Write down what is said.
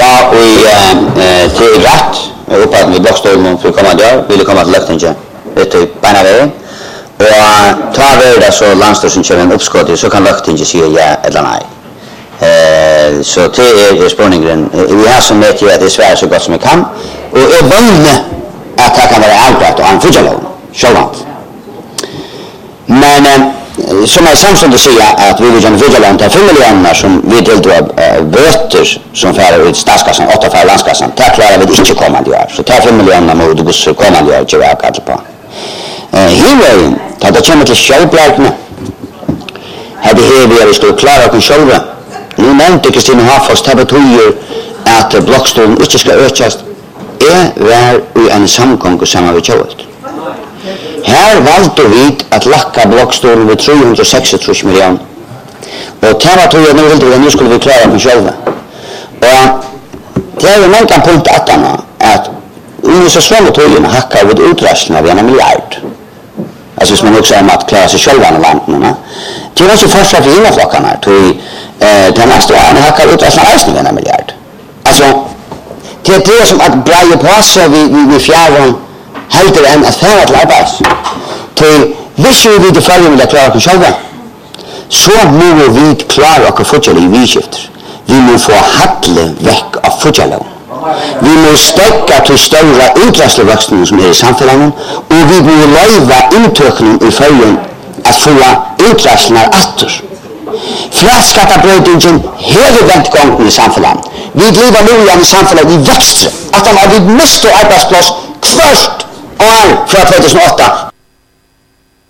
Ja, och till rätt uppåt med blockstolen för kommande år vill komma till löften vet på vägen. Och tar vi det så landstyrelsen kör en uppskott så kan löften säga ja eller nej. Så det är spårningen. Vi har som vet ju att det är Sverige så gott som vi kan. Och är vunna att det kan vara avklarat och en fudjalån. Självant. Men som är samtidigt säga att vi vill göra en fudjalån till 5 miljoner som vi deltog av böter som färre ut statskassan, 8 färre landskassan. Det klarar vi inte kommande år. Så tar 5 miljoner mot bussar kommande år till vi avkallar på. Hela tar det kommer till självbläkna. Hade vi stå klara och själva. Nu nämnde Kristina Hafors det betyder att blockstolen inte ska ökas var i en samgång samman med tjået. Här valde vi att lacka blockstolen med 366 miljoner. Och det var tog jag nu skulle vi klara på själva. Och det är ju många punkter att under så svåra togena hackar vi utrustning av 1 miljard. Alltså som man också om att klara sig själva i landen. Det var så första för innaflockarna den nästa åren hackar utrustning av 1 miljard. Alltså det är det som att braja på sig vid fjärran helter än att färra till arbets. Till visst vi det följer med att klara på själva. Så nu vi klara och fortsätta i vidskifter. Vi måste få hackle väck av fortsätta. Vi måste stäcka till stora utrustningsväxten som är i samhället och vi måste leva utökning i följen att få utrustningar åter. Fläskattarbrödingen hela väntgången i samhället. Vi lever nu i samhället i växter. Att de har vid mist och arbetsplats först år för 2008